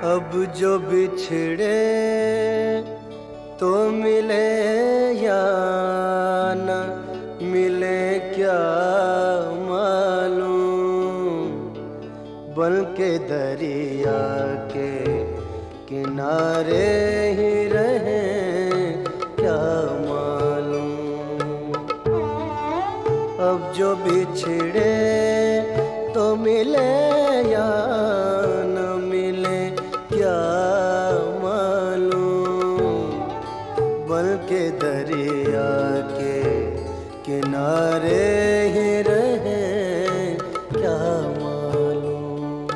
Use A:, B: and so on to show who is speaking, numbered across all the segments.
A: अब जो बिछड़े तो मिले या न मिले क्या मालूम, बल्कि दरिया के किनारे ही रहे क्या मालूम। अब जो बिछड़े तो मिले या न मिले क्या मालूम, बल्कि दरिया के किनारे ही रहे क्या मालूम।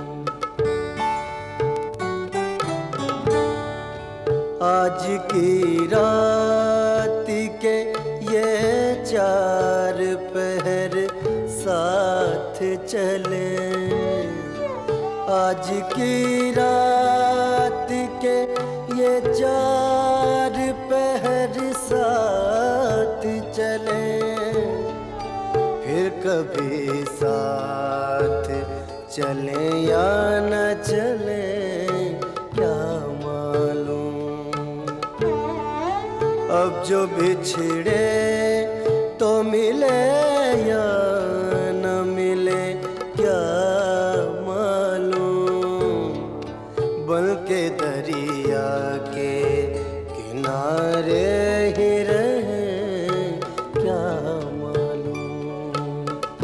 A: आज की रात के ये चार पहर साथ चले, आज की रात के ये चार पहर साथ चले, फिर कभी साथ चले या न चले क्या मालूम। अब जो बिछड़े तो मिले या न मिले क्या मालूम, बल्कि दरिया के किनारे ही रहे क्या मालूम।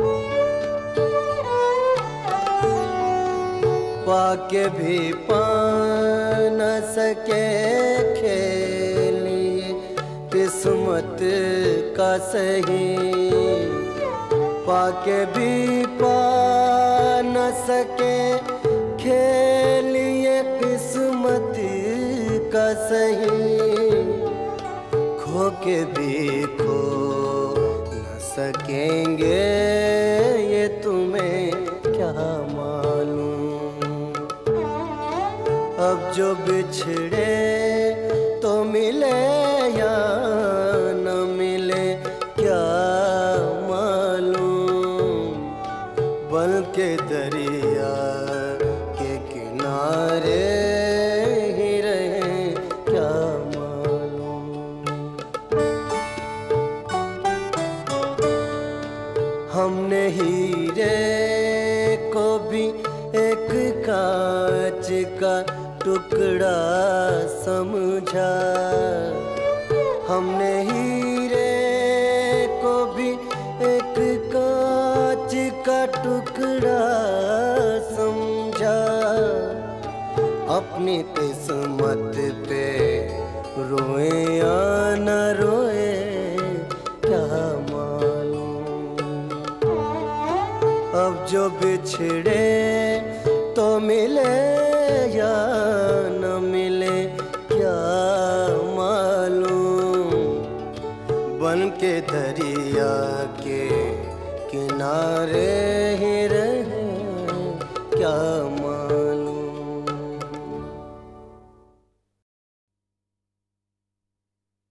A: पाके भी पा न सके खेलिए किस्मत का सही, पाके भी पा न सके खेलिए किस्मत का सही, खो के भी खो न सकेंगे ये तुम्हें क्या मालूम। अब जो बिछड़े तो मिले या न मिले क्या मालूम, बल्कि दरिया के किनारे ही रहे क्या मालूम। हमने हीरे को भी एक कांच का टुकड़ा समझा, हमने हीरे को भी एक कांच का टुकड़ा समझा, अपनी किस्मत पे रोए या न रोए क्या मालूम। अब जो बिछड़े तो मिले या न मिले क्या मालूम, बल्कि दरिया के किनारे ही रहे क्या मालूम।